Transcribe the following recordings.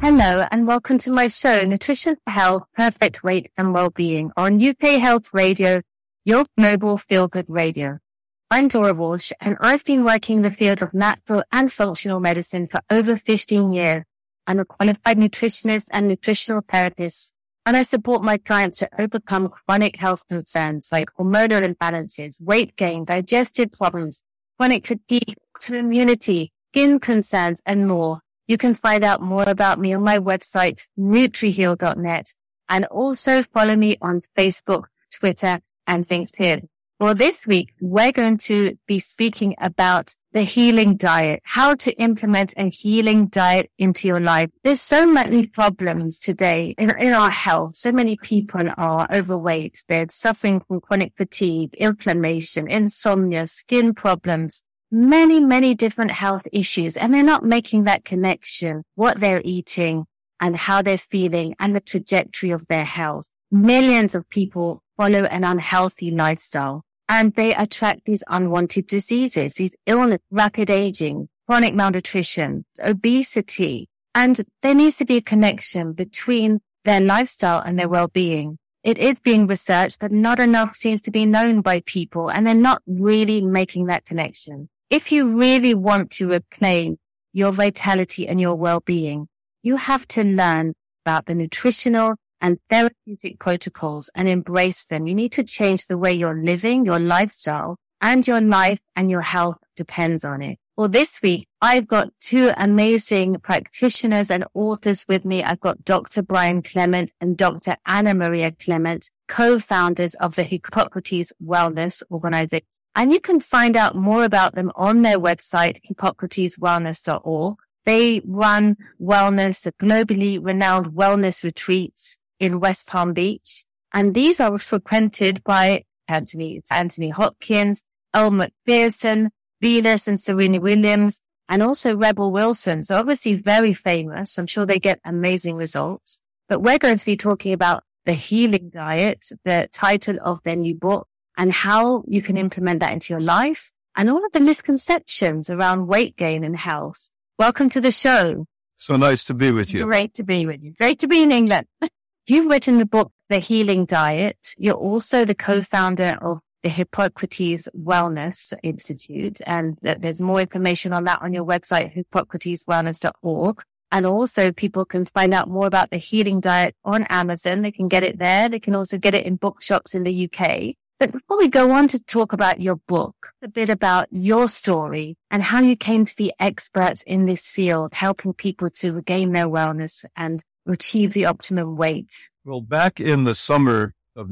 Hello and welcome to my show, Nutrition for Health, Perfect Weight and Wellbeing on UK Health Radio, your global feel-good radio. I'm Dora Walsh and I've been working in the field of natural and functional medicine for over 15 years. I'm a qualified nutritionist and nutritional therapist, and I support my clients to overcome chronic health concerns like hormonal imbalances, weight gain, digestive problems, chronic fatigue, autoimmunity, skin concerns, and more. You can find out more about me on my website, nutriheal.net, and also follow me on Facebook, Twitter, and LinkedIn. Well, this week, we're going to be speaking about the healing diet, how to implement a healing diet into your life. There's so many problems today in our health. So many people are overweight. They're suffering from chronic fatigue, inflammation, insomnia, skin problems. Many different health issues, and they're not making that connection, what they're eating and how they're feeling and the trajectory of their health. Millions of people follow an unhealthy lifestyle and they attract these unwanted diseases, these illness, rapid aging, chronic malnutrition, obesity, and there needs to be a connection between their lifestyle and their well-being. It is being researched, but not enough seems to be known by people, and they're not really making that connection. If you really want to reclaim your vitality and your well-being, you have to learn about the nutritional and therapeutic protocols and embrace them. You need to change the way you're living, your lifestyle, and your life and your health depends on it. Well, this week, I've got two amazing practitioners and authors with me. I've got Dr. Brian Clement and Dr. Anna Maria Clement, co-founders of the Hippocrates Wellness Organization. And you can find out more about them on their website, hippocrateswellness.org. They run wellness, globally renowned wellness retreats in West Palm Beach. And these are frequented by Anthony Hopkins, Elle Macpherson, Venus and Serena Williams, and also Rebel Wilson. So obviously very famous. I'm sure they get amazing results. But we're going to be talking about the healing diet, the title of their new book, and how you can implement that into your life and all of the misconceptions around weight gain and health. Welcome to the show. So nice to be with you. Great to be with you. Great to be in England. You've written the book, The Healing Diet. You're also the co-founder of the Hippocrates Wellness Institute. And there's more information on that on your website, hippocrateswellness.org. And also people can find out more about the healing diet on Amazon. They can get it there. They can also get it in bookshops in the UK. But before we go on to talk about your book, a bit about your story and how you came to be experts in this field, helping people to regain their wellness and achieve the optimum weight. Well, back in the summer of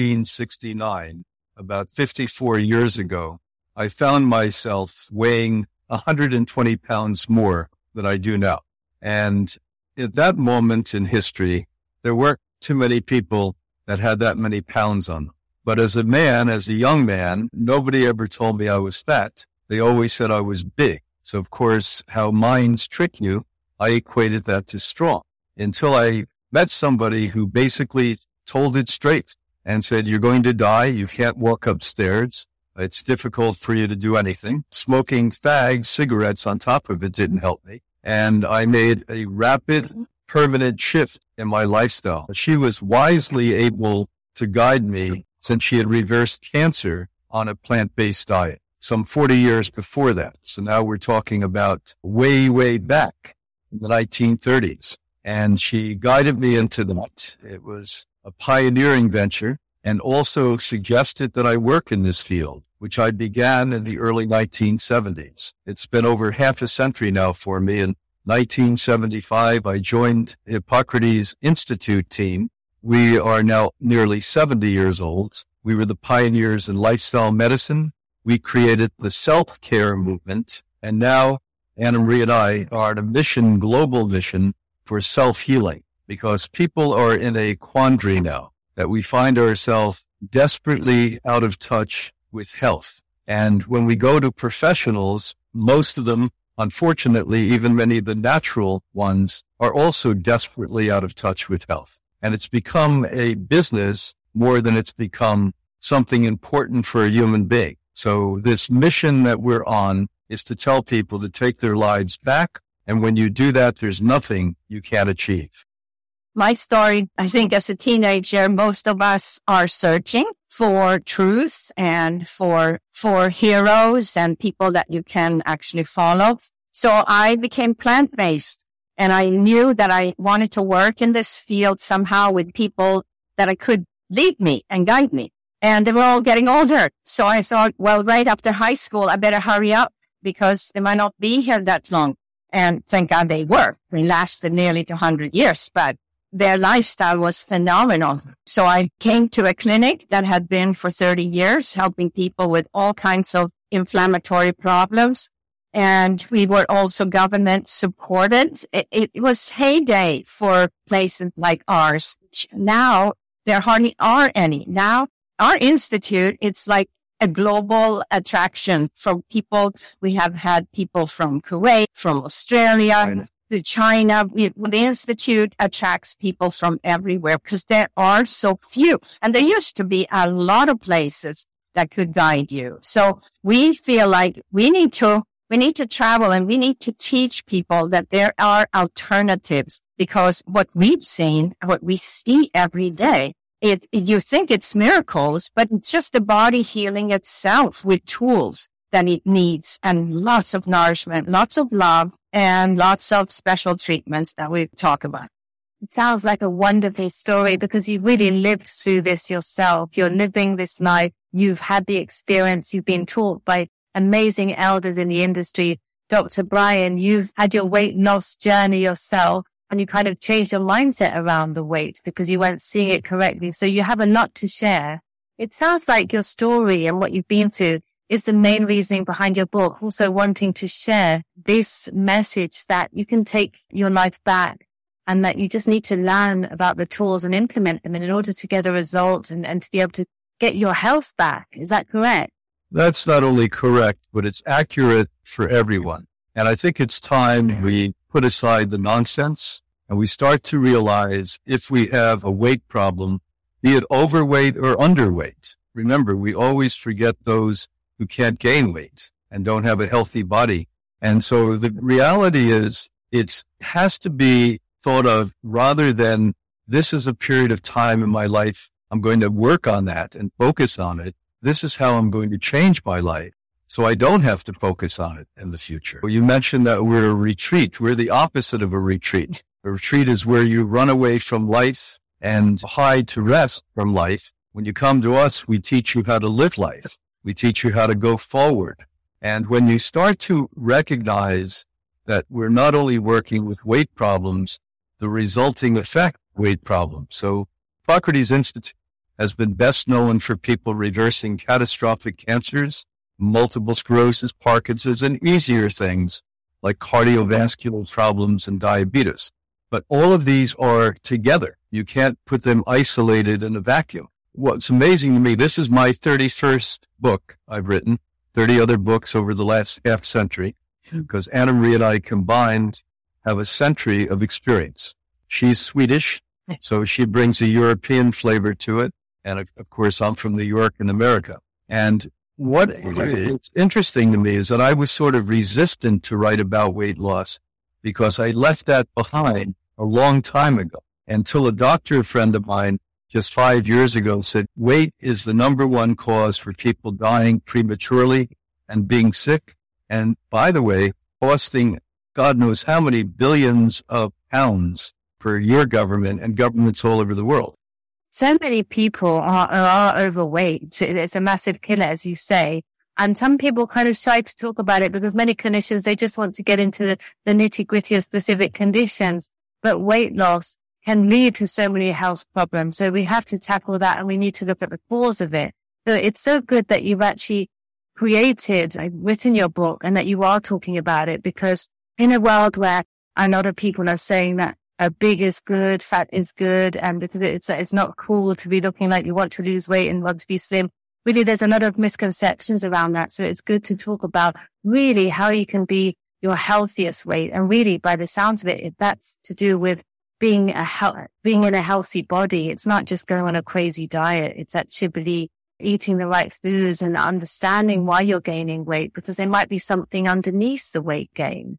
1969, about 54 years ago, I found myself weighing 120 pounds more than I do now. And at that moment in history, there weren't too many people that had that many pounds on them. But as a young man, nobody ever told me I was fat. They always said I was big. So of course, how minds trick you, I equated that to strong until I met somebody who basically told it straight and said, you're going to die. You can't walk upstairs. It's difficult for you to do anything. Smoking fags, cigarettes on top of it didn't help me. And I made a rapid, permanent shift in my lifestyle. She was wisely able to guide me since she had reversed cancer on a plant-based diet some 40 years before that. So now we're talking about way back in the 1930s. And she guided me into that. It was a pioneering venture and also suggested that I work in this field, which I began in the early 1970s. It's been over half a century now for me. In 1975, I joined Hippocrates Institute team. We are now nearly 70 years old. We were the pioneers in lifestyle medicine. We created the self-care movement. And now Anna Maria and I are on a global mission for self-healing, because people are in a quandary now that we find ourselves desperately out of touch with health. And when we go to professionals, most of them, unfortunately, even many of the natural ones, are also desperately out of touch with health. And it's become a business more than it's become something important for a human being. So this mission that we're on is to tell people to take their lives back And when you do that, there's nothing you can't achieve. My story, I think as a teenager, most of us are searching for truth and for heroes and people that you can actually follow. So I became plant-based, and I knew that I wanted to work in this field somehow with people that I could lead me and guide me. And they were all getting older. So I thought, well, right after high school, I better hurry up because they might not be here that long. And thank God they were. They lasted nearly 100 years, but their lifestyle was phenomenal. So I came to a clinic that had been for 30 years, helping people with all kinds of inflammatory problems. And we were also government supported. It was heyday for places like ours. Now there hardly are any. Now our institute, it's like a global attraction from people. We have had people from Kuwait, from Australia, to China. The institute attracts people from everywhere because there are so few. And there used to be a lot of places that could guide you. So we feel like we need to travel, and we need to teach people that there are alternatives, because what we've seen, what we see every day, you think it's miracles, but it's just the body healing itself with tools that it needs, and lots of nourishment, lots of love, and lots of special treatments that we talk about. It sounds like a wonderful story because you really lived through this yourself. You're living this life. You've had the experience. You've been taught by amazing elders in the industry. Dr. Brian, you've had your weight loss journey yourself, and you kind of changed your mindset around the weight because you weren't seeing it correctly. So you have a lot to share. It sounds like your story and what you've been through is the main reasoning behind your book, also wanting to share this message that you can take your life back and that you just need to learn about the tools and implement them in order to get a result and to be able to get your health back. Is that correct? That's not only correct, but it's accurate for everyone. And I think it's time we put aside the nonsense and we start to realize if we have a weight problem, be it overweight or underweight. Remember, we always forget those who can't gain weight and don't have a healthy body. And so the reality is it has to be thought of rather than this is a period of time in my life. I'm going to work on that and focus on it. This is how I'm going to change my life so I don't have to focus on it in the future. Well, you mentioned that we're a retreat. We're the opposite of a retreat. A retreat is where you run away from life and hide to rest from life. When you come to us, we teach you how to live life. We teach you how to go forward. And when you start to recognize that we're not only working with weight problems, the resulting effect weight problems. So Hippocrates Institute has been best known for people reversing catastrophic cancers, multiple sclerosis, Parkinson's, and easier things like cardiovascular problems and diabetes. But all of these are together. You can't put them isolated in a vacuum. What's amazing to me, this is my 31st book I've written, 30 other books over the last half century, because Anna Marie and I combined have a century of experience. She's Swedish, so she brings a European flavor to it. And of course, I'm from New York in America. And what it's interesting to me is that I was sort of resistant to write about weight loss because I left that behind a long time ago until a doctor friend of mine just 5 years ago said, weight is the number one cause for people dying prematurely and being sick. And by the way, costing God knows how many billions of pounds for your government and governments all over the world. So many people are overweight. It's a massive killer, as you say. And some people kind of shy to talk about it because many clinicians, they just want to get into the nitty-gritty of specific conditions. But weight loss can lead to so many health problems. So we have to tackle that, and we need to look at the cause of it. So it's so good that you've actually written your book and that you are talking about it, because in a world where a lot of people are saying that big is good, fat is good, and because it's not cool to be looking like you want to lose weight and want to be slim. Really, there's a lot of misconceptions around that. So it's good to talk about really how you can be your healthiest weight. And really, by the sounds of it, that's to do with being in a healthy body. It's not just going on a crazy diet. It's actually eating the right foods and understanding why you're gaining weight, because there might be something underneath the weight gain.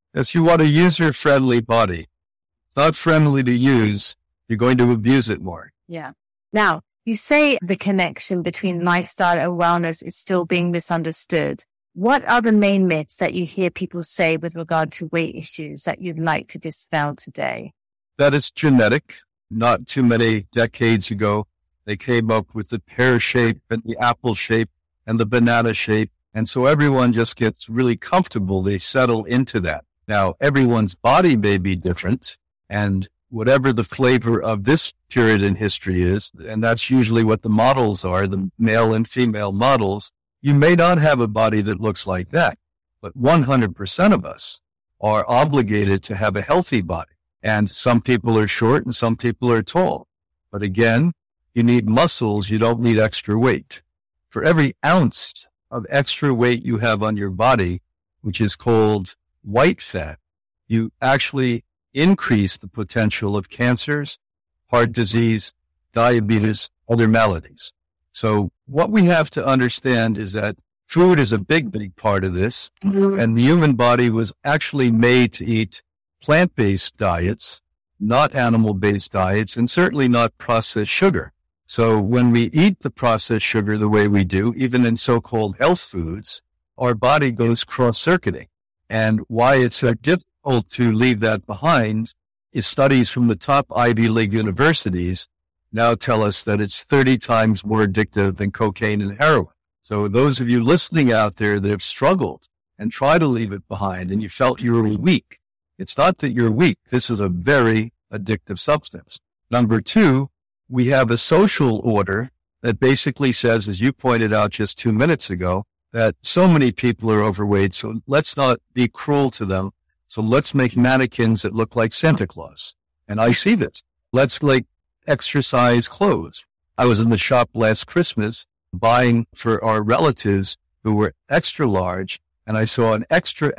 Yes, you want a user-friendly body. Not friendly to use, you're going to abuse it more. Yeah. Now, you say the connection between lifestyle and wellness is still being misunderstood. What are the main myths that you hear people say with regard to weight issues that you'd like to dispel today? That is genetic. Not too many decades ago, they came up with the pear shape and the apple shape and the banana shape. And so everyone just gets really comfortable. They settle into that. Now, everyone's body may be different, and whatever the flavor of this period in history is, and that's usually what the models are, the male and female models, you may not have a body that looks like that, but 100% of us are obligated to have a healthy body. And some people are short and some people are tall. But again, you need muscles, you don't need extra weight. For every ounce of extra weight you have on your body, which is called white fat, you actually increase the potential of cancers, heart disease, diabetes, other maladies. So what we have to understand is that food is a big, big part of this. And the human body was actually made to eat plant-based diets, not animal-based diets, and certainly not processed sugar. So when we eat the processed sugar the way we do, even in so-called health foods, our body goes cross-circuiting. And why it's so difficult to leave that behind is studies from the top Ivy League universities now tell us that it's 30 times more addictive than cocaine and heroin. So those of you listening out there that have struggled and tried to leave it behind and you felt you were weak, it's not that you're weak. This is a very addictive substance. Number two, we have a social order that basically says, as you pointed out just 2 minutes ago, that so many people are overweight, so let's not be cruel to them. So let's make mannequins that look like Santa Claus. And I see this. Let's like exercise clothes. I was in the shop last Christmas buying for our relatives who were extra large, and I saw an extra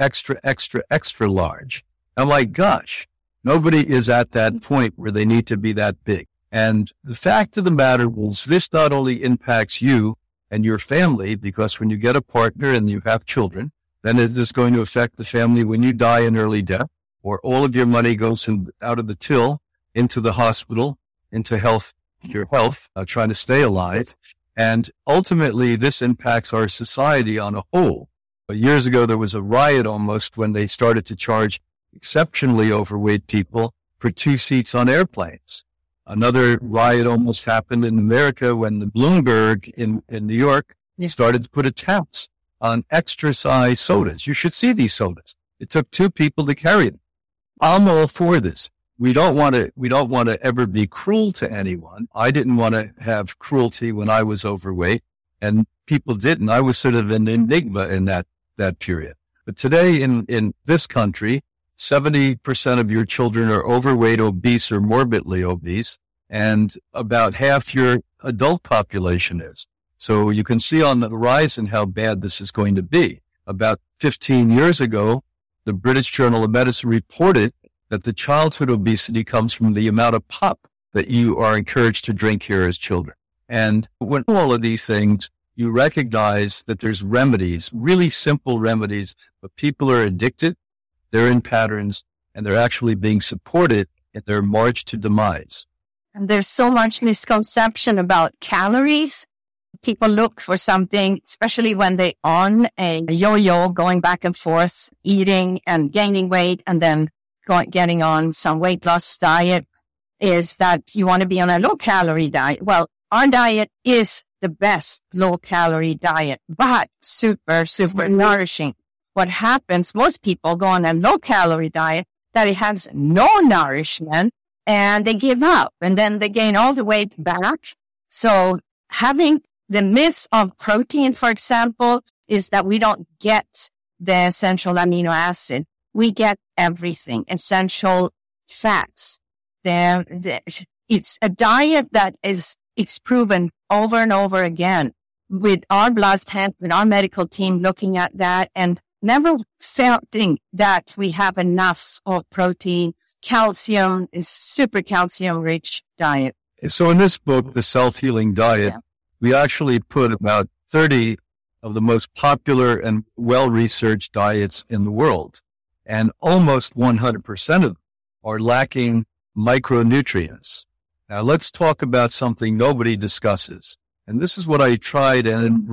large. I'm like, gosh, nobody is at that point where they need to be that big. And the fact of the matter is this not only impacts you and your family, because when you get a partner and you have children, then is this going to affect the family when you die an early death, or all of your money goes out of the till into the hospital, into your health, trying to stay alive. And ultimately, this impacts our society on a whole. But years ago, there was a riot almost when they started to charge exceptionally overweight people for 2 seats on airplanes. Another riot almost happened in America when the Bloomberg in New York started to put a tax on extra size sodas. You should see these sodas. It took 2 people to carry them. I'm all for this. We don't want to ever be cruel to anyone. I didn't want to have cruelty when I was overweight, and people didn't. I was sort of an enigma in that period. But today in this country, 70% of your children are overweight, obese, or morbidly obese, and about half your adult population is. So you can see on the horizon how bad this is going to be. About 15 years ago, the British Journal of Medicine reported that the childhood obesity comes from the amount of pop that you are encouraged to drink here as children. And when all of these things, you recognize that there's remedies, really simple remedies, but people are addicted, they're in patterns, and they're actually being supported in their march to demise. And there's so much misconception about calories. People look for something, especially when they're on a yo-yo, going back and forth, eating and gaining weight, and then getting on some weight loss diet, is that you want to be on a low-calorie diet. Well, our diet is the best low-calorie diet, but super nourishing. What happens, most people go on a low-calorie diet that it has no nourishment, and they give up, and then they gain all the weight back. So having the miss of protein, for example, is that we don't get the essential amino acid. We get everything, essential fats. It's a diet that it's proven over and over again with our blood test, with our medical team looking at that, and never feeling that we have enough of protein. Calcium is super calcium rich diet. So in this book, The Self-Healing Diet, we actually put about 30 of the most popular and well-researched diets in the world. and almost 100% of them are lacking micronutrients. Now let's talk about something nobody discusses. And this is what I tried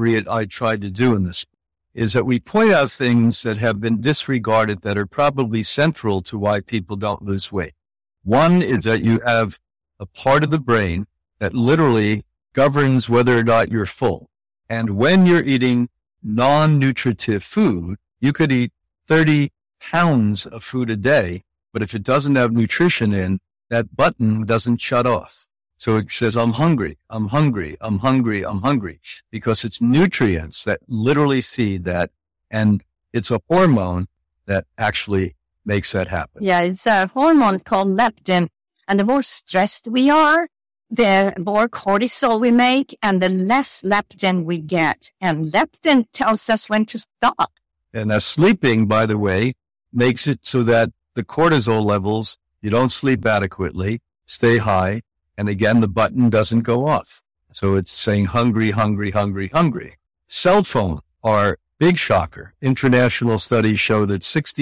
to do in this, is that we point out things that have been disregarded that are probably central to why people don't lose weight. One is that you have a part of the brain that literally governs whether or not you're full. And when you're eating non-nutritive food, you could eat 30 pounds of food a day, but if it doesn't have nutrition in, that button doesn't shut off. So it says, I'm hungry, I'm hungry, I'm hungry, I'm hungry, because it's nutrients that literally feed that. And it's a hormone that actually makes that happen. Yeah, it's a hormone called leptin. And the more stressed we are, the more cortisol we make and the less leptin we get. And leptin tells us when to stop. And sleeping, by the way, makes it so that the cortisol levels, you don't sleep adequately, stay high. And again, the button doesn't go off. So it's saying hungry, hungry, hungry, hungry. Cell phone are big shocker. International studies show that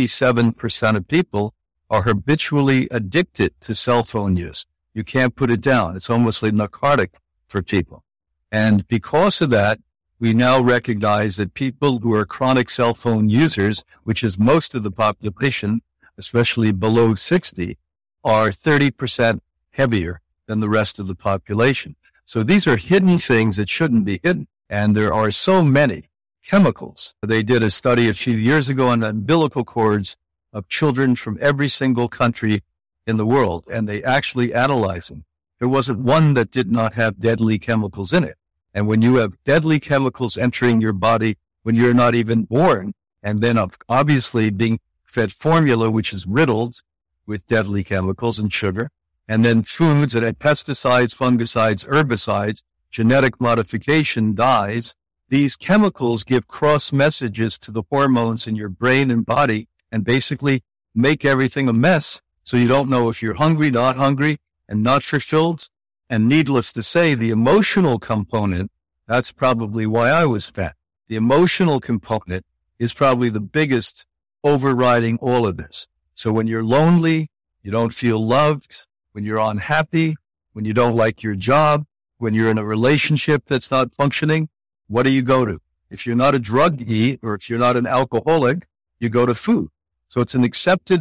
67% of people are habitually addicted to cell phone use. You can't put it down. It's almost like narcotic for people. And because of that, we now recognize that people who are chronic cell phone users, which is most of the population, especially below 60, are 30% heavier than the rest of the population. So these are hidden things that shouldn't be hidden. And there are so many chemicals. They did a study a few years ago on umbilical cords of children from every single country in the world, and they actually analyzed them. There wasn't one that did not have deadly chemicals in it. And when you have deadly chemicals entering your body when you're not even born, and then obviously being fed formula, which is riddled with deadly chemicals and sugar, and then foods that have pesticides, fungicides, herbicides, genetic modification, dyes, these chemicals give cross messages to the hormones in your brain and body and basically make everything a mess. So you don't know if you're hungry, not hungry, and not fulfilled. And needless to say, the emotional component, that's probably why I was fat. The emotional component is probably the biggest overriding all of this. So when you're lonely, you don't feel loved, when you're unhappy, when you don't like your job, when you're in a relationship that's not functioning, what do you go to? If you're not a druggie or if you're not an alcoholic, you go to food. So it's an accepted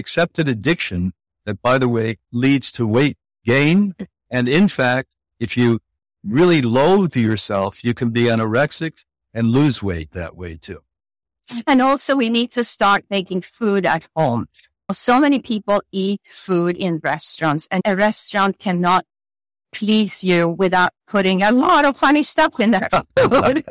addiction that, by the way, leads to weight gain. And in fact, if you really loathe yourself, you can be anorexic and lose weight that way too. And also we need to start making food at home. So many people eat food in restaurants, and a restaurant cannot please you without putting a lot of funny stuff in their food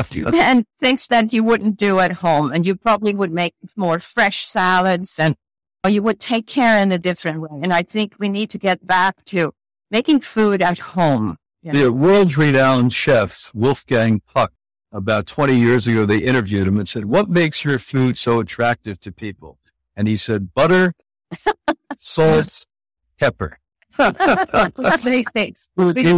and things that you wouldn't do at home. And you probably would make more fresh salads, and or you would take care in a different way. And I think we need to get back to making food at home. The world-renowned chef Wolfgang Puck, about 20 years ago, they interviewed him and said, "What makes your food so attractive to people?" And he said, "Butter, salt, pepper." That's many things.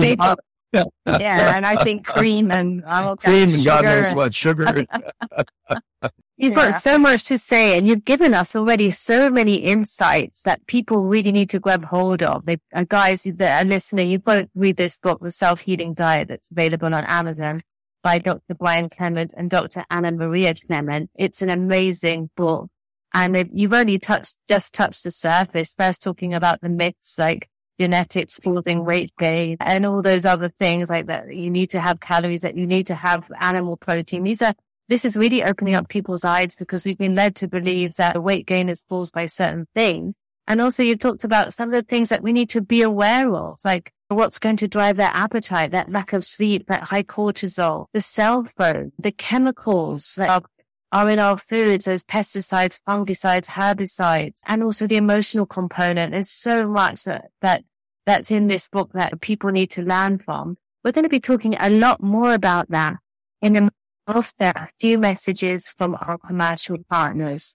Yeah, and I think cream and cream and God knows what, sugar. You've got so much to say, and you've given us already so many insights that people really need to grab hold of. Guys that are listening, you've got to read this book, The Self-Healing Diet, that's available on Amazon by Dr. Brian Clement and Dr. Anna Maria Clement. It's an amazing book. And you've only just touched the surface, first talking about the myths like genetics causing weight gain and all those other things like that. You need to have calories, that you need to have animal protein. This is really opening up people's eyes, because we've been led to believe that weight gain is caused by certain things. And also you talked about some of the things that we need to be aware of, like what's going to drive their appetite, that lack of sleep, that high cortisol, the cell phone, the chemicals that are in our foods, those pesticides, fungicides, herbicides, and also the emotional component. There's so much that's in this book that people need to learn from. We're going to be talking a lot more about that after a few messages from our commercial partners.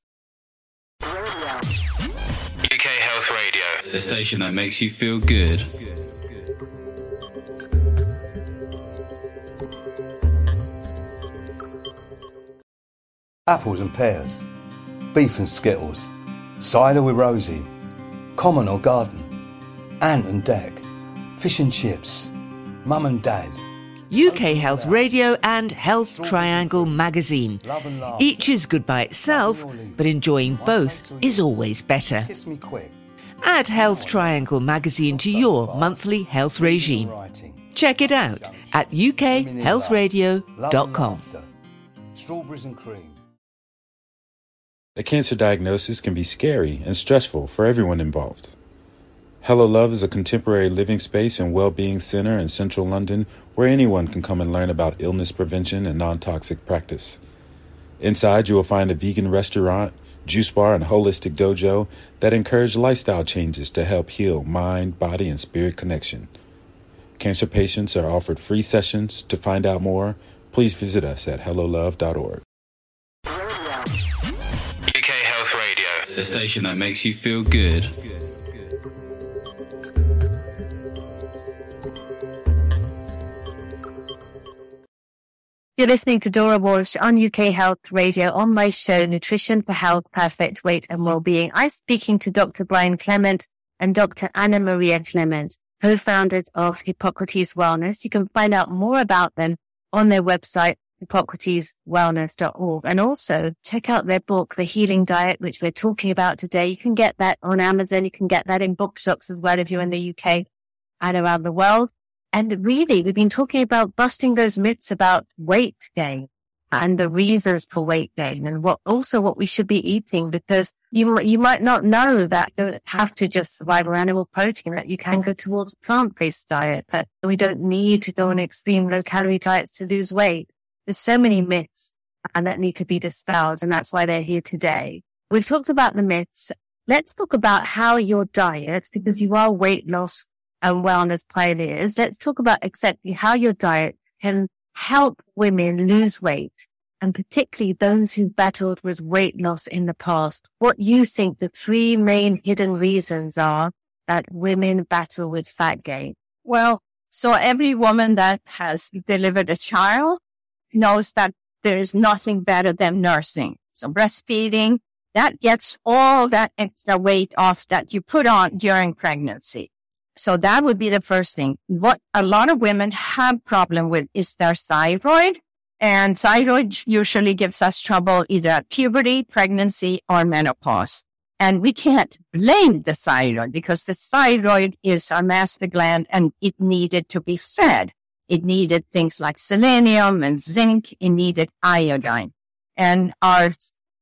UK Health Radio, the station that makes you feel good. Apples and pears, beef and Skittles, cider with Rosie, common or garden, Ant and Dec, fish and chips, Mum and Dad. UK Health Radio and Health Triangle magazine. Each is good by itself, but enjoying both is always better. Kiss me quick. Add Health Triangle magazine to your monthly health regime. Check it out at ukhealthradio.com. Strawberries and cream. A cancer diagnosis can be scary and stressful for everyone involved. Hello Love is a contemporary living space and well-being center in central London where anyone can come and learn about illness prevention and non-toxic practice. Inside, you will find a vegan restaurant, juice bar, and holistic dojo that encourage lifestyle changes to help heal mind, body, and spirit connection. Cancer patients are offered free sessions. To find out more, please visit us at hellolove.org. UK Health Radio, the station that makes you feel good. You're listening to Dora Walsh on UK Health Radio on my show, Nutrition for Health, Perfect Weight and Wellbeing. I'm speaking to Dr. Brian Clement and Dr. Anna Maria Clement, co-founders of Hippocrates Wellness. You can find out more about them on their website, hippocrateswellness.org. And also check out their book, The Healing Diet, which we're talking about today. You can get that on Amazon. You can get that in bookshops as well if you're in the UK and around the world. And really, we've been talking about busting those myths about weight gain and the reasons for weight gain and what we should be eating, because you might not know that you don't have to just survive on animal protein, that you can go towards a plant-based diet, that we don't need to go on extreme low-calorie diets to lose weight. There's so many myths and that need to be dispelled, and that's why they're here today. We've talked about the myths. Let's talk about how your diet, because you are weight loss and wellness pioneers, let's talk about exactly how your diet can help women lose weight, and particularly those who battled with weight loss in the past. What you think the three main hidden reasons are that women battle with fat gain? Well, so every woman that has delivered a child knows that there is nothing better than nursing. So breastfeeding, that gets all that extra weight off that you put on during pregnancy. So that would be the first thing. What a lot of women have problem with is their thyroid. And thyroid usually gives us trouble either at puberty, pregnancy, or menopause. And we can't blame the thyroid because the thyroid is our master gland and it needed to be fed. It needed things like selenium and zinc. It needed iodine. And our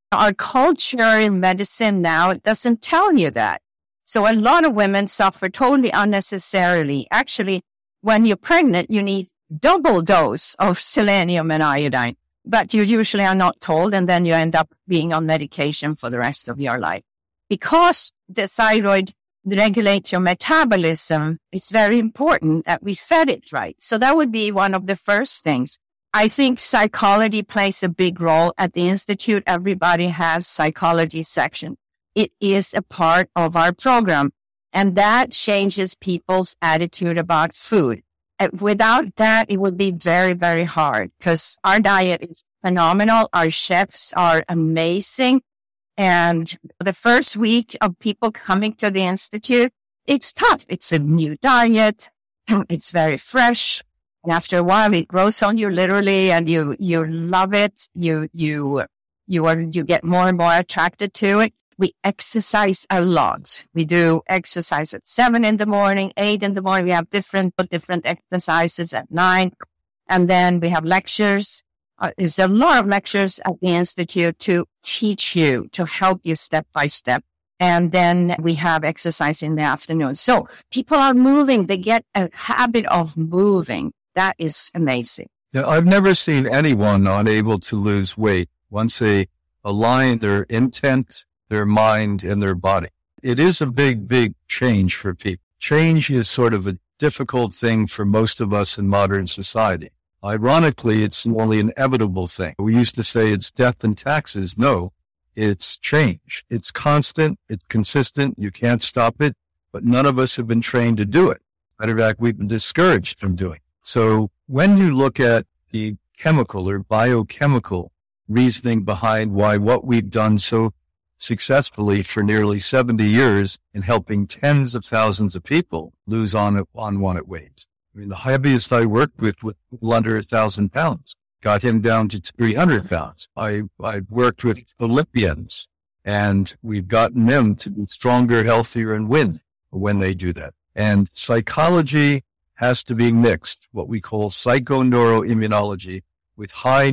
culture in medicine now doesn't tell you that. So a lot of women suffer totally unnecessarily. Actually, when you're pregnant, you need double dose of selenium and iodine, but you usually are not told, and then you end up being on medication for the rest of your life. Because the thyroid regulates your metabolism, it's very important that we fed it right. So that would be one of the first things. I think psychology plays a big role at the Institute. Everybody has psychology section. It is a part of our program, and that changes people's attitude about food. Without that, it would be very, very hard because our diet is phenomenal. Our chefs are amazing. And the first week of people coming to the Institute, it's tough. It's a new diet. It's very fresh. And after a while, it grows on you literally, and you love it. You get more and more attracted to it. We exercise a lot. We do exercise at 7 in the morning, 8 in the morning. We have different exercises at 9. And then we have lectures. There's a lot of lectures at the Institute to teach you, to help you step by step. And then we have exercise in the afternoon. So people are moving. They get a habit of moving. That is amazing. Yeah, I've never seen anyone unable to lose weight once they align their intent, their mind, and their body. It is a big, big change for people. Change is sort of a difficult thing for most of us in modern society. Ironically, it's the only inevitable thing. We used to say it's death and taxes. No, it's change. It's constant. It's consistent. You can't stop it, but none of us have been trained to do it. Matter of fact, we've been discouraged from doing it. So when you look at the chemical or biochemical reasoning behind why what we've done so successfully for nearly 70 years in helping tens of thousands of people lose unwanted weight. I mean, the heaviest I worked with was under 1,000 pounds, got him down to 300 pounds. I've worked with Olympians, and we've gotten them to be stronger, healthier, and win when they do that. And psychology has to be mixed, what we call psychoneuroimmunology, with high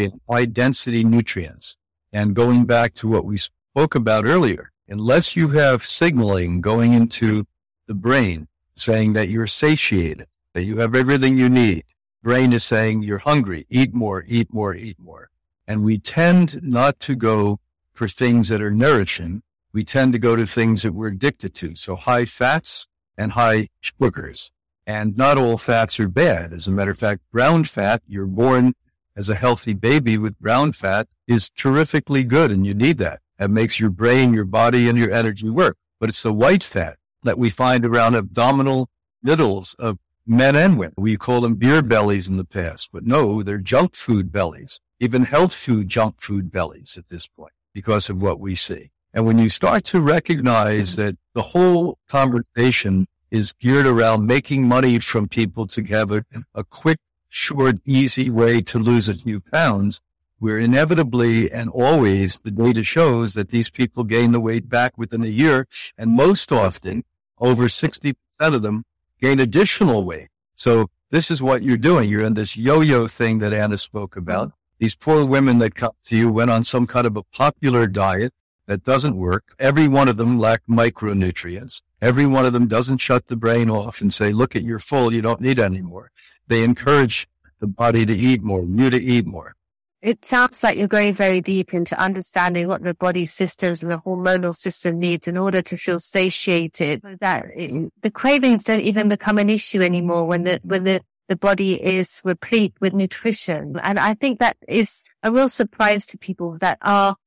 density nutrients. And going back to what we spoke about earlier, unless you have signaling going into the brain saying that you're satiated, that you have everything you need, brain is saying you're hungry, eat more, eat more, eat more. And we tend not to go for things that are nourishing. We tend to go to things that we're addicted to. So high fats and high sugars. And not all fats are bad. As a matter of fact, brown fat, you're born as a healthy baby with brown fat, is terrifically good, and you need that. That makes your brain, your body, and your energy work. But it's the white fat that we find around abdominal middles of men and women. We call them beer bellies in the past, but no, they're junk food bellies, even health food junk food bellies at this point because of what we see. And when you start to recognize that the whole conversation is geared around making money from people to have a quick, short, easy way to lose a few pounds, where inevitably and always the data shows that these people gain the weight back within a year, and most often, over 60% of them gain additional weight. So this is what you're doing. You're in this yo-yo thing that Anna spoke about. These poor women that come to you went on some kind of a popular diet that doesn't work. Every one of them lack micronutrients. Every one of them doesn't shut the brain off and say, look, you're full, you don't need any more. They encourage the body to eat more, you to eat more. It sounds like you're going very deep into understanding what the body systems and the hormonal system needs in order to feel satiated. The cravings don't even become an issue anymore when the body is replete with nutrition. And I think that is a real surprise to people that are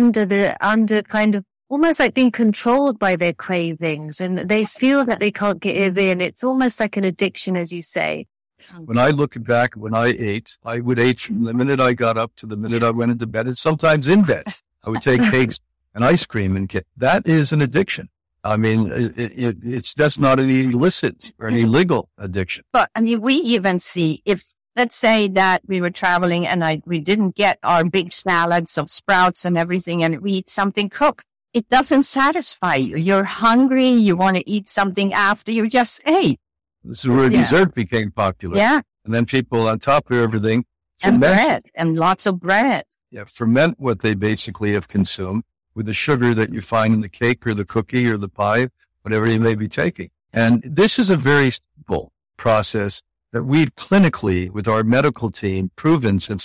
under kind of almost like being controlled by their cravings, and they feel that they can't get in. It's almost like an addiction, as you say. When I look back, when I ate, I would eat from the minute I got up to the minute I went into bed, and sometimes in bed. I would take cakes and ice cream, and that is an addiction. I mean, it's just not an illicit or an illegal addiction. But I mean, we even see if, let's say that we were traveling and we didn't get our big salads of sprouts and everything, and we eat something cooked. It doesn't satisfy you. You're hungry. You want to eat something after you just ate. This is where dessert became popular. Yeah. And then people on top of everything. And bread. And lots of bread. Yeah. Ferment what they basically have consumed with the sugar that you find in the cake or the cookie or the pie, whatever you may be taking. And this is a very simple process that we've clinically, with our medical team, proven since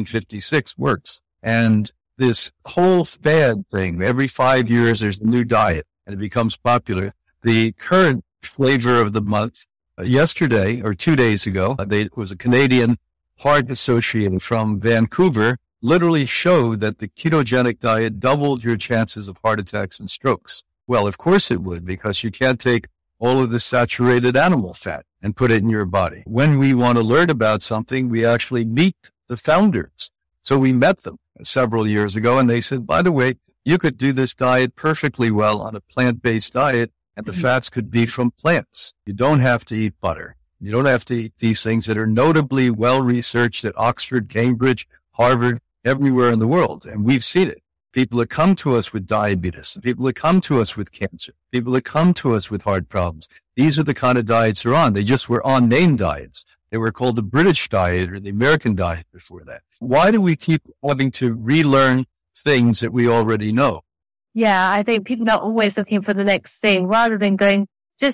1956 works. And this whole fad thing, every 5 years there's a new diet and it becomes popular. The current flavor of the month, yesterday or 2 days ago, it was a Canadian heart associate from Vancouver, literally showed that the ketogenic diet doubled your chances of heart attacks and strokes. Well, of course it would, because you can't take all of the saturated animal fat and put it in your body. When we want to learn about something, we actually meet the founders. So we met them several years ago, and they said, by the way, you could do this diet perfectly well on a plant-based diet, and the fats could be from plants. You don't have to eat butter. You don't have to eat these things that are notably well-researched at Oxford, Cambridge, Harvard, everywhere in the world. And we've seen it. People that come to us with diabetes, people that come to us with cancer, people that come to us with heart problems. These are the kind of diets they're on. They just were on name diets. They were called the British diet or the American diet before that. Why do we keep having to relearn things that we already know? Yeah, I think people are always looking for the next thing rather than going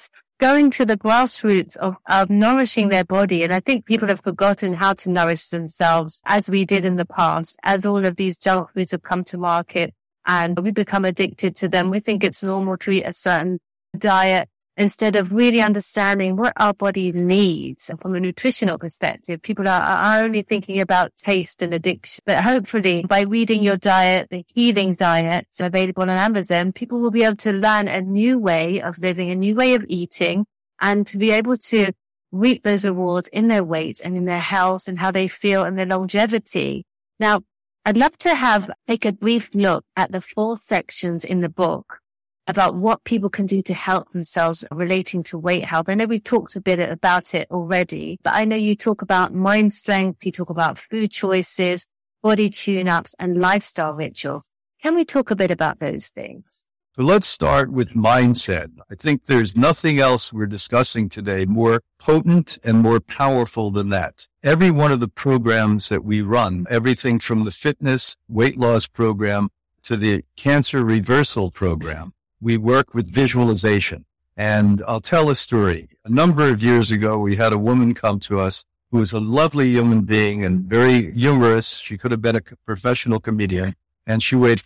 to the grassroots of nourishing their body. And I think people have forgotten how to nourish themselves as we did in the past, as all of these junk foods have come to market and we become addicted to them. We think it's normal to eat a certain diet instead of really understanding what our body needs. And from a nutritional perspective, people are only thinking about taste and addiction. But hopefully by reading your diet, the healing diet available on Amazon, people will be able to learn a new way of living, a new way of eating, and to be able to reap those rewards in their weight and in their health and how they feel and their longevity. Now, I'd love to take a brief look at the 4 sections in the book about what people can do to help themselves relating to weight health. I know we talked a bit about it already, but I know you talk about mind strength, you talk about food choices, body tune-ups, and lifestyle rituals. Can we talk a bit about those things? So let's start with mindset. I think there's nothing else we're discussing today more potent and more powerful than that. Every one of the programs that we run, everything from the fitness weight loss program to the cancer reversal program, we work with visualization. And I'll tell a story. A number of years ago, we had a woman come to us who was a lovely human being and very humorous. She could have been a professional comedian, and she weighed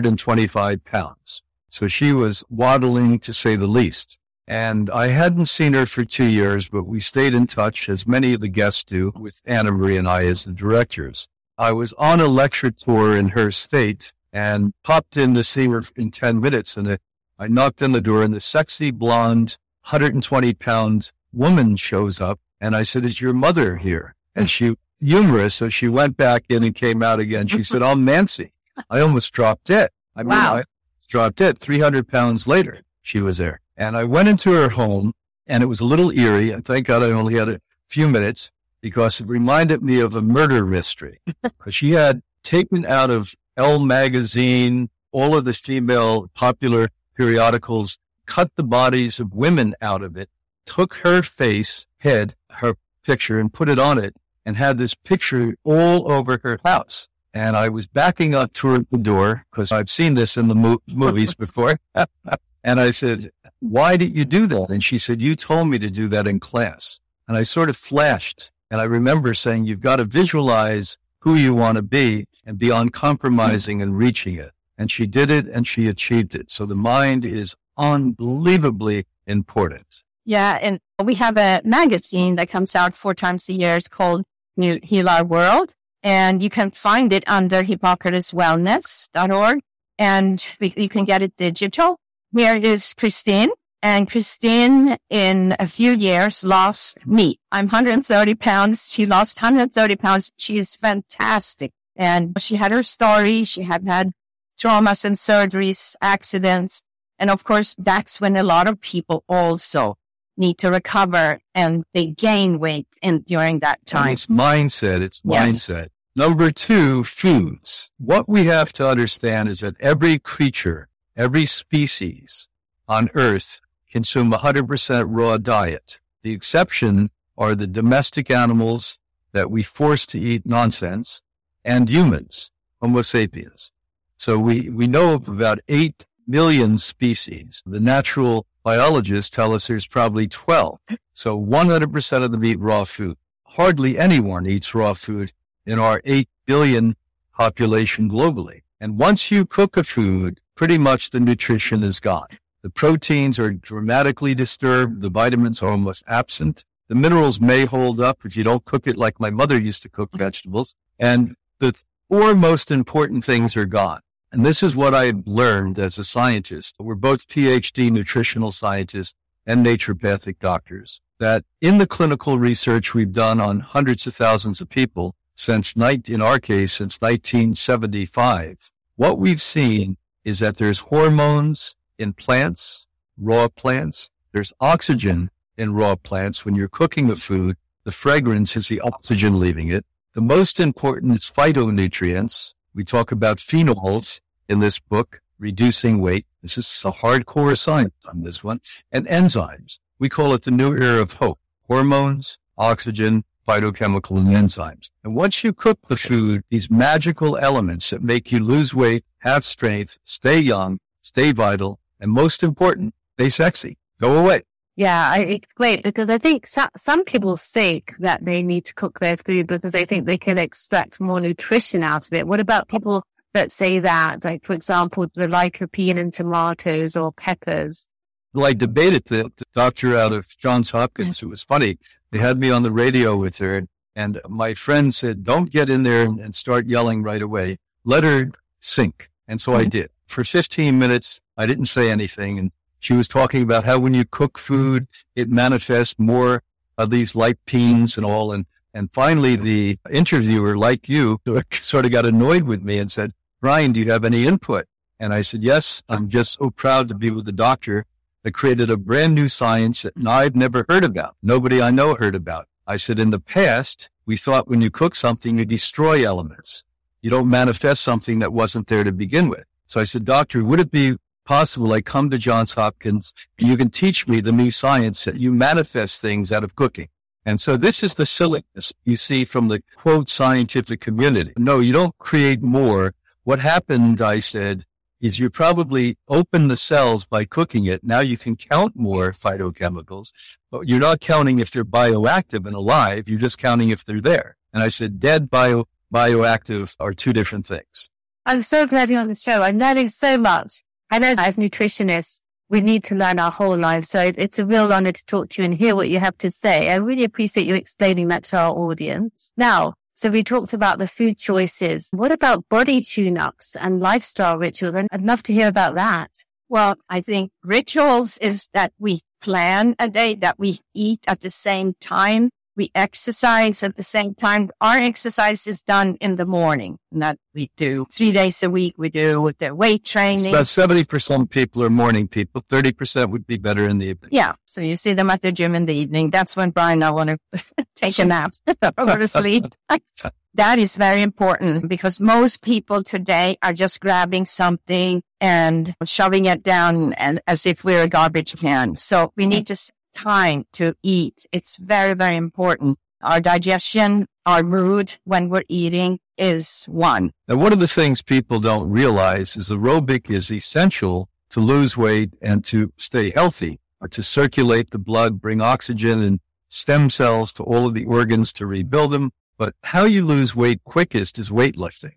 425 pounds. So she was waddling, to say the least. And I hadn't seen her for 2 years, but we stayed in touch, as many of the guests do, with Anna Marie and I as the directors. I was on a lecture tour in her state and popped in to see her in 10 minutes. And I knocked on the door, and the sexy, blonde, 120-pound woman shows up. And I said, "Is your mother here?" And she, humorous, so she went back in and came out again. She said, "I'm Nancy." I almost dropped dead. I dropped dead. 300 pounds later, she was there. And I went into her home, and it was a little eerie. And thank God I only had a few minutes, because it reminded me of a murder mystery. Because she had taken out of Elle magazine, all of the female popular periodicals, cut the bodies of women out of it, took her face, head, her picture, and put it on it, and had this picture all over her house. And I was backing up toward the door, because I've seen this in the movies before. And I said, "Why did you do that?" And she said, "You told me to do that in class." And I sort of flashed. And I remember saying, "You've got to visualize who you want to be and be uncompromising and reaching it." And she did it, and she achieved it. So the mind is unbelievably important. Yeah. And we have a magazine that comes out 4 times a year. It's called New Heal Our World. And you can find it under hippocrateswellness.org. And you can get it digital. Here is Christine. And Christine, in a few years, lost me. I'm 130 pounds. She lost 130 pounds. She is fantastic. And she had her story. She had traumas and surgeries, accidents. And of course, that's when a lot of people also need to recover, and they gain weight during that time. And it's mindset. It's mindset. Yes. Number 2, foods. What we have to understand is that every creature, every species on Earth consume 100% raw diet. The exception are the domestic animals that we force to eat nonsense, and humans, Homo sapiens. So we know of about 8 million species. The natural biologists tell us there's probably 12. So 100% of them eat raw food. Hardly anyone eats raw food in our 8 billion population globally. And once you cook a food, pretty much the nutrition is gone. The proteins are dramatically disturbed. The vitamins are almost absent. The minerals may hold up if you don't cook it like my mother used to cook vegetables. And the 4 most important things are gone. And this is what I learned as a scientist. We're both PhD nutritional scientists and naturopathic doctors. That in the clinical research we've done on hundreds of thousands of people in our case, since 1975, what we've seen is that there's hormones in plants, raw plants. There's oxygen in raw plants. When you're cooking the food, the fragrance is the oxygen leaving it. The most important is phytonutrients. We talk about phenols in this book, reducing weight. This is a hardcore science on this one. And enzymes. We call it the new era of hope. Hormones, oxygen, phytochemical, and enzymes. And once you cook the food, these magical elements that make you lose weight, have strength, stay young, stay vital, and most important, stay sexy, go away. Yeah, it's great, because I think some people think that they need to cook their food because they think they can extract more nutrition out of it. What about people that say that, like, for example, the lycopene in tomatoes or peppers? Well, I debated the doctor out of Johns Hopkins. It was funny. They had me on the radio with her, and my friend said, "Don't get in there and start yelling right away. Let her sink." And so I did. For 15 minutes, I didn't say anything. And she was talking about how when you cook food, it manifests more of these lipenes and all. And And finally, the interviewer, like you, sort of got annoyed with me and said, Brian, do you have any input? And I said, yes, I'm just so proud to be with the doctor that created a brand new science that I've never heard about. Nobody I know heard about. I said, in the past, we thought when you cook something, you destroy elements. You don't manifest something that wasn't there to begin with. So I said, doctor, would it be possible I come to Johns Hopkins and you can teach me the new science that you manifest things out of cooking? And so this is the silliness you see from the quote scientific community. No, you don't create more. What happened, I said, is you probably open the cells by cooking it. Now you can count more phytochemicals, but you're not counting if they're bioactive and alive. You're just counting if they're there. And I said, dead bioactive are two different things. I'm so glad you're on the show. I'm learning so much. I know as nutritionists, we need to learn our whole lives. So it's a real honor to talk to you and hear what you have to say. I really appreciate you explaining that to our audience. Now, so we talked about the food choices. What about body tune-ups and lifestyle rituals? I'd love to hear about that. Well, I think rituals is that we plan a day, that we eat at the same time. We exercise at the same time. Our exercise is done in the morning, and that we do 3 days a week. We do with the weight training. About 70% people are morning people. 30% would be better in the evening. Yeah. So you see them at the gym in the evening. That's when Brian and I want to take a nap or go to sleep. That is very important because most people today are just grabbing something and shoving it down and as if we're a garbage can. So we need to time to eat. It's very, very important. Our digestion, our mood when we're eating is one. Now, one of the things people don't realize is aerobic is essential to lose weight and to stay healthy, or to circulate the blood, bring oxygen and stem cells to all of the organs to rebuild them. But how you lose weight quickest is weightlifting.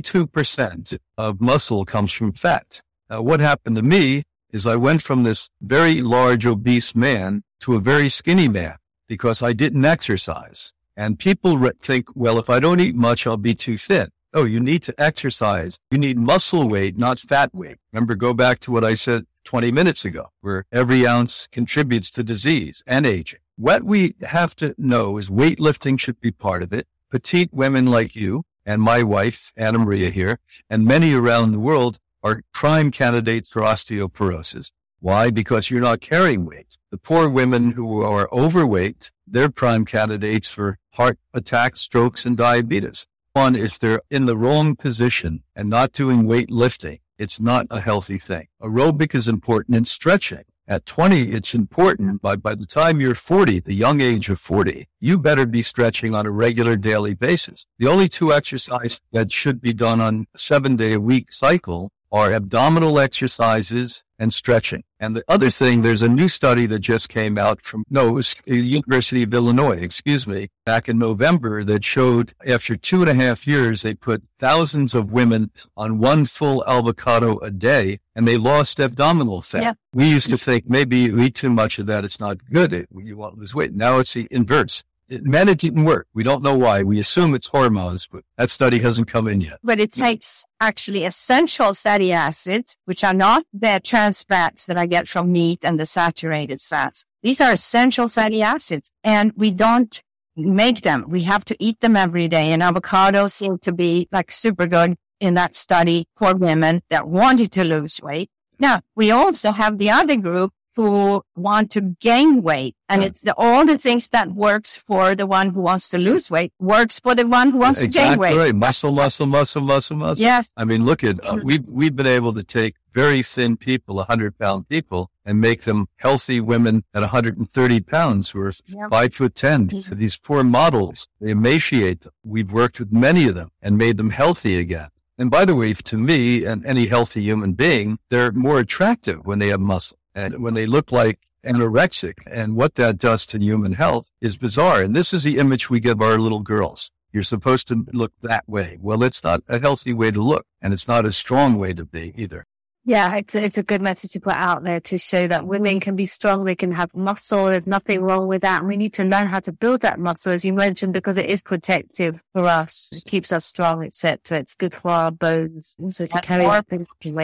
82% of muscle comes from fat. Now, what happened to me is I went from this very large, obese man to a very skinny man because I didn't exercise. And people think, well, if I don't eat much, I'll be too thin. Oh, you need to exercise. You need muscle weight, not fat weight. Remember, go back to what I said 20 minutes ago, where every ounce contributes to disease and aging. What we have to know is weightlifting should be part of it. Petite women like you and my wife, Anna Maria here, and many around the world are prime candidates for osteoporosis. Why? Because you're not carrying weight. The poor women who are overweight, they're prime candidates for heart attacks, strokes, and diabetes. One, if they're in the wrong position and not doing weightlifting, it's not a healthy thing. Aerobic is important in stretching. At 20, it's important, but by the time you're 40, the young age of 40, you better be stretching on a regular daily basis. The only two exercises that should be done on a 7-day-a-week cycle are abdominal exercises and stretching. And the other thing, there's a new study that just came out from, it was University of Illinois, back in November that showed after 2.5 years, they put thousands of women on one full avocado a day and they lost abdominal fat. Yeah. We used to think maybe you eat too much of that, it's not good. You won't lose weight. Now it's the inverse. Men, it didn't work. We don't know why. We assume it's hormones, but that study hasn't come in yet. But it takes actually essential fatty acids, which are not the trans fats that I get from meat and the saturated fats. These are essential fatty acids, and we don't make them. We have to eat them every day, and avocados seem to be like super good in that study for women that wanted to lose weight. Now, we also have the other group who want to gain weight. And it's all the things that works for the one who wants to lose weight works for the one who wants to gain weight. Right. Muscle. Yes. I mean, look at, we've been able to take very thin people, 100-pound people, and make them healthy women at 130 pounds who are 5'10". Mm-hmm. These poor models, they emaciate them. We've worked with many of them and made them healthy again. And by the way, to me and any healthy human being, they're more attractive when they have muscle. And when they look like anorexic, and what that does to human health is bizarre. And this is the image we give our little girls. You're supposed to look that way. Well, it's not a healthy way to look, and it's not a strong way to be either. Yeah, it's a good message to put out there to show that women can be strong, they can have muscle, there's nothing wrong with that. And we need to learn how to build that muscle, as you mentioned, because it is protective for us. It keeps us strong, etc. It's good for our bones, also to carry our weight.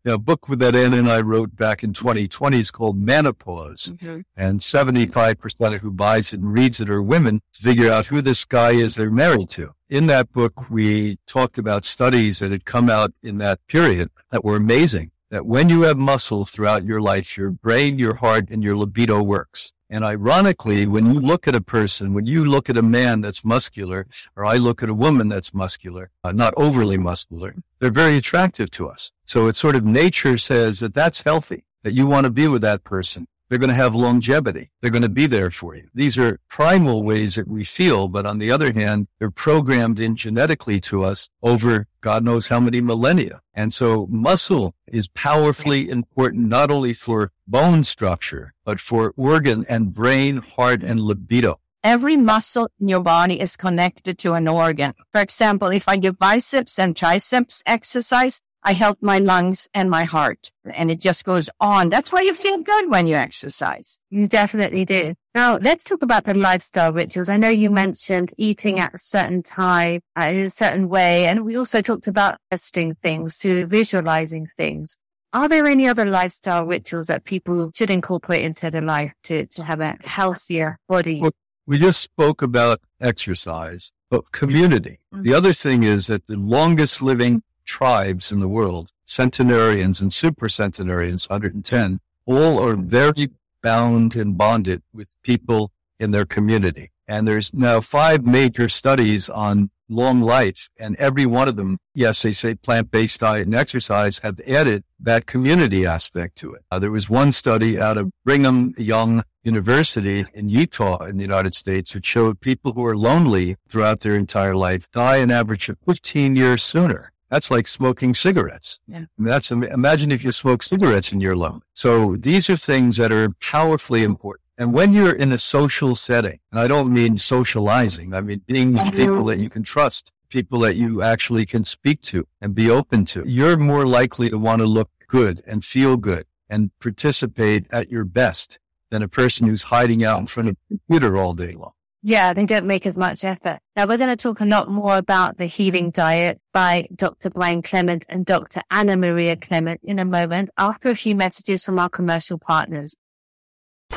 A book that Anna and I wrote back in 2020 is called Menopause. And 75% of who buys it and reads it are women to figure out who this guy is they're married to. In that book, we talked about studies that had come out in that period that were amazing. That when you have muscle throughout your life, your brain, your heart, and your libido works. And ironically, when you look at a person, when you look at a man that's muscular, or I look at a woman that's muscular, not overly muscular, they're very attractive to us. So it's sort of nature says that that's healthy, that you want to be with that person. They're going to have longevity. They're going to be there for you. These are primal ways that we feel, but on the other hand, they're programmed in genetically to us over God knows how many millennia. And so muscle is powerfully important, not only for bone structure, but for organ and brain, heart, and libido. Every muscle in your body is connected to an organ. For example, if I do biceps and triceps exercise, I help my lungs and my heart, and it just goes on. That's why you feel good when you exercise. You definitely do. Now, let's talk about the lifestyle rituals. I know you mentioned eating at a certain time, in a certain way, and we also talked about testing things to visualizing things. Are there any other lifestyle rituals that people should incorporate into their life to have a healthier body? Well, we just spoke about exercise, but community. The other thing is that the longest living tribes in the world, centenarians and supercentenarians, 110, all are very bound and bonded with people in their community. And there's now 5 major studies on long life, and every one of them, yes, they say plant-based diet and exercise have added that community aspect to it. There was one study out of Brigham Young University in Utah in the United States that showed people who are lonely throughout their entire life die an average of 15 years sooner. That's like smoking cigarettes. Yeah. Imagine if you smoke cigarettes and you're lonely. So these are things that are powerfully important. And when you're in a social setting, and I don't mean socializing, I mean being with people that you can trust, people that you actually can speak to and be open to, you're more likely to want to look good and feel good and participate at your best than a person who's hiding out in front of the computer all day long. Yeah, they don't make as much effort. Now, we're going to talk a lot more about the healing diet by Dr. Brian Clement and Dr. Anna Maria Clement in a moment after a few messages from our commercial partners. UK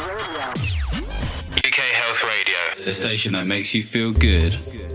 Health Radio, the station that makes you feel good.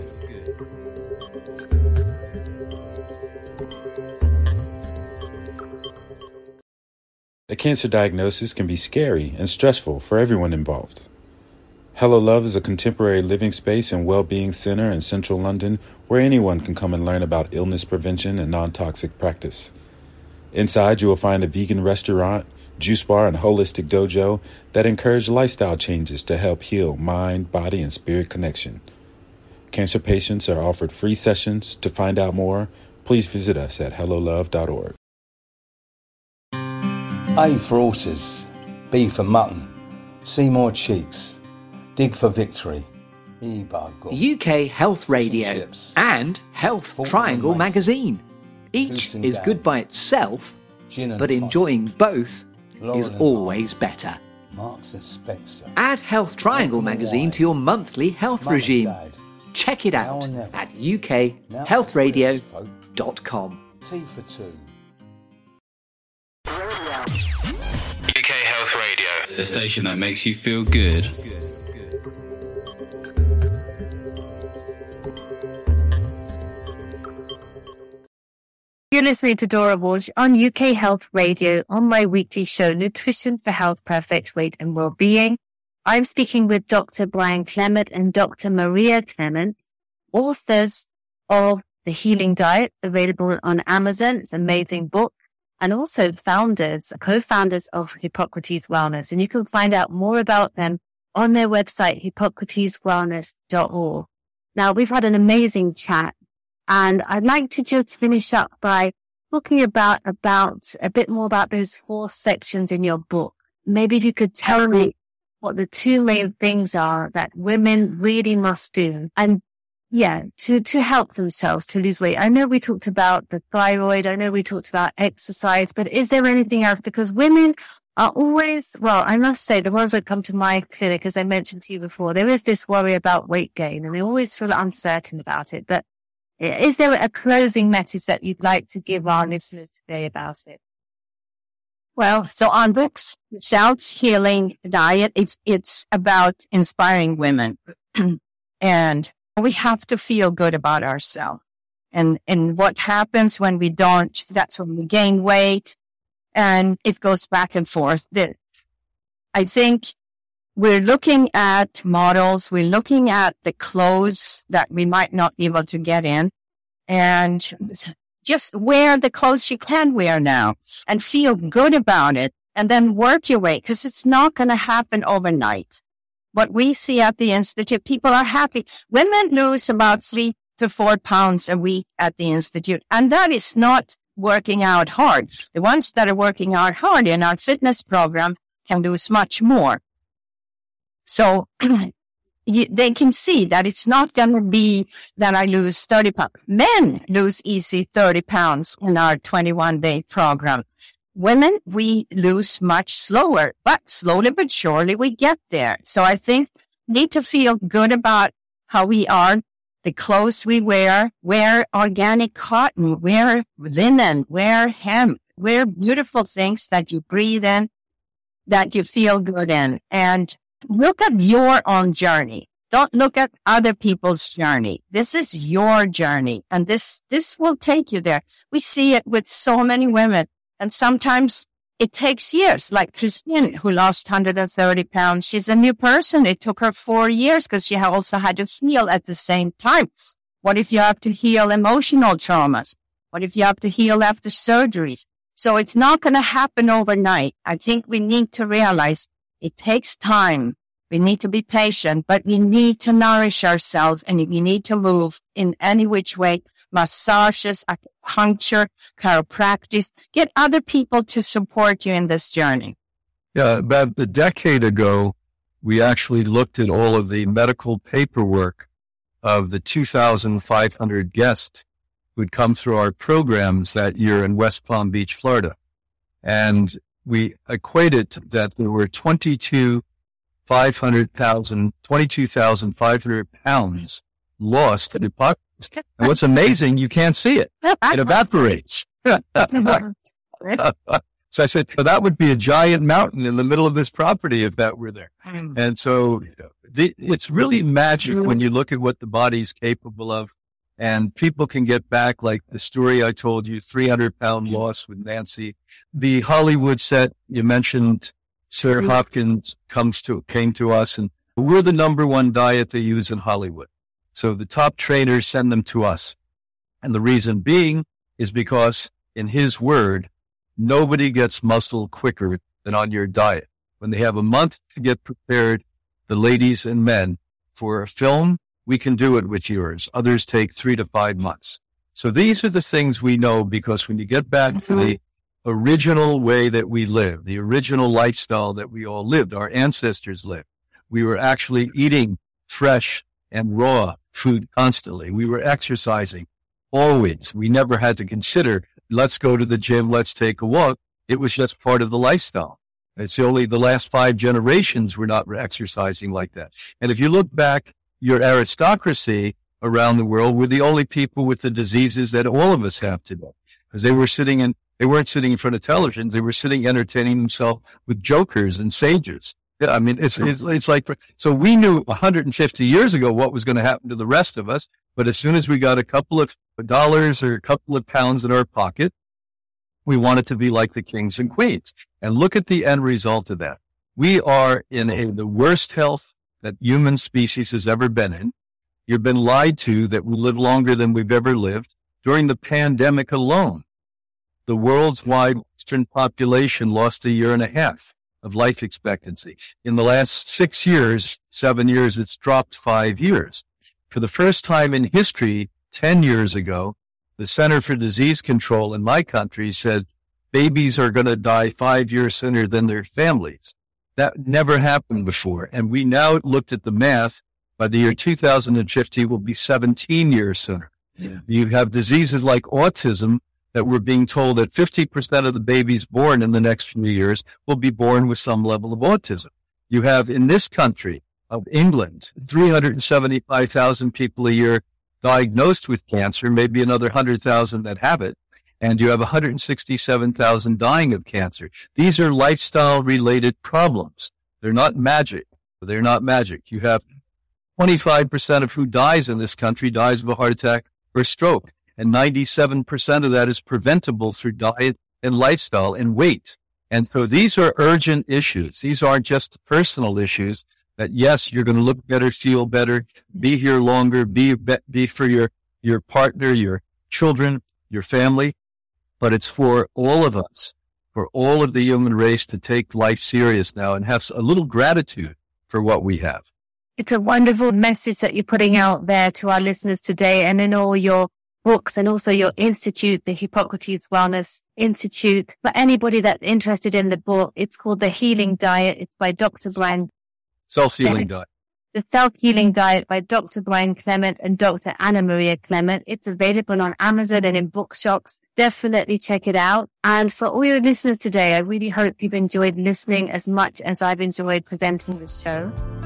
A cancer diagnosis can be scary and stressful for everyone involved. Hello Love is a contemporary living space and well-being center in central London where anyone can come and learn about illness prevention and non-toxic practice. Inside, you will find a vegan restaurant, juice bar, and holistic dojo that encourage lifestyle changes to help heal mind, body, and spirit connection. Cancer patients are offered free sessions. To find out more, please visit us at hellolove.org. A for horses, B for mutton, C more cheeks, dig for victory, E bug. UK Health Radio and Health Triangle magazine. Each is good by itself, but enjoying both is always better. Marks and Spencer. Add Health Triangle magazine to your monthly health regime. Check it out at ukhealthradio.com. T for two. UK Health Radio, the station that makes you feel good. You're listening to Dora Walsh on UK Health Radio on my weekly show, Nutrition for Health, Perfect Weight and Wellbeing. I'm speaking with Dr. Brian Clement and Dr. Maria Clement, authors of The Healing Diet, available on Amazon. It's an amazing book. And also co-founders of Hippocrates Wellness. And you can find out more about them on their website, hippocrateswellness.org. Now, we've had an amazing chat. And I'd like to just finish up by talking about a bit more about those 4 sections in your book. Maybe if you could tell me what the 2 main things are that women really must do. And to help themselves to lose weight. I know we talked about the thyroid. I know we talked about exercise, but is there anything else? Because women are always, well, I must say the ones that come to my clinic, as I mentioned to you before, there is this worry about weight gain and they always feel uncertain about it. But is there a closing message that you'd like to give our listeners today about it? Well, so on books, self-healing diet, it's about inspiring women. And we have to feel good about ourselves. And what happens when we don't, that's when we gain weight. And it goes back and forth. I think we're looking at models. We're looking at the clothes that we might not be able to get in. And just wear the clothes you can wear now and feel good about it, and then work your way, because it's not going to happen overnight. What we see at the Institute, people are happy. Women lose about 3 to 4 pounds a week at the Institute, and that is not working out hard. The ones that are working out hard in our fitness program can lose much more. So they can see that it's not going to be that I lose 30 pounds. Men lose easy 30 pounds in our 21-day program. Women, we lose much slower, but slowly but surely we get there. So I think we need to feel good about how we are, the clothes we wear organic cotton, wear linen, wear hemp, wear beautiful things that you breathe in, that you feel good in. And look at your own journey. Don't look at other people's journey. This is your journey, and this will take you there. We see it with so many women, and sometimes it takes years, like Christine, who lost 130 pounds. She's a new person. It took her 4 years because she also had to heal at the same time. What if you have to heal emotional traumas? What if you have to heal after surgeries? So it's not going to happen overnight. I think we need to realize it takes time. We need to be patient, but we need to nourish ourselves, and we need to move in any which way. Massages, acupuncture, chiropractic. Get other people to support you in this journey. Yeah, about a decade ago, we actually looked at all of the medical paperwork of the 2,500 guests who'd come through our programs that year in West Palm Beach, Florida. And we equated that there were 22,500 pounds lost in the pocket. And what's amazing, you can't see it. It evaporates. So I said, well, that would be a giant mountain in the middle of this property if that were there. And so it's really magic when you look at what the body's capable of. And people can get back, like the story I told you, 300-pound loss with Nancy. The Hollywood set, you mentioned Sir Hopkins came to us, and we're the number one diet they use in Hollywood. So the top trainers send them to us. And the reason being is because, in his word, nobody gets muscle quicker than on your diet. When they have a month to get prepared, the ladies and men, for a film, we can do it with yours. Others take 3 to 5 months. So these are the things we know, because when you get back to the original way that we live, the original lifestyle that we all lived, our ancestors lived, we were actually eating fresh and raw food constantly. We were exercising always. We never had to consider, let's go to the gym, let's take a walk. It was just part of the lifestyle. It's only the last 5 generations we're not exercising like that. And if you look back, your aristocracy around the world were the only people with the diseases that all of us have today, because they weren't sitting in front of televisions. They were sitting entertaining themselves with jokers and sages. I mean, it's like, so we knew 150 years ago what was going to happen to the rest of us. But as soon as we got a couple of dollars or a couple of pounds in our pocket, we wanted to be like the kings and queens. And look at the end result of that. We are in the worst health that human species has ever been in. You've been lied to that we live longer than we've ever lived. During the pandemic alone, the world's wide Western population lost 1.5 years of life expectancy. In the last 7 years, it's dropped 5 years. For the first time in history, 10 years ago, the Center for Disease Control in my country said babies are going to die 5 years sooner than their families. That never happened before. And we now looked at the math. By the year 2050, will be 17 years sooner. Yeah. You have diseases like autism that we're being told that 50% of the babies born in the next few years will be born with some level of autism. You have in this country of England, 375,000 people a year diagnosed with cancer, maybe another 100,000 that have it. and you have 167,000 dying of cancer. These are lifestyle-related problems. They're not magic. They're not magic. You have 25% of who dies in this country dies of a heart attack or stroke, and 97% of that is preventable through diet and lifestyle and weight. And so these are urgent issues. These aren't just personal issues that, yes, you're going to look better, feel better, be here longer, be for your partner, your children, your family. But it's for all of us, for all of the human race to take life serious now and have a little gratitude for what we have. It's a wonderful message that you're putting out there to our listeners today, and in all your books and also your institute, the Hippocrates Wellness Institute. For anybody that's interested in the book, it's called The Healing Diet. It's by Dr. Brian. Self-Healing Diet. The Self-Healing Diet by Dr. Brian Clement and Dr. Anna Maria Clement. It's available on Amazon and in bookshops. Definitely check it out. And for all your listeners today, I really hope you've enjoyed listening as much as I've enjoyed presenting the show.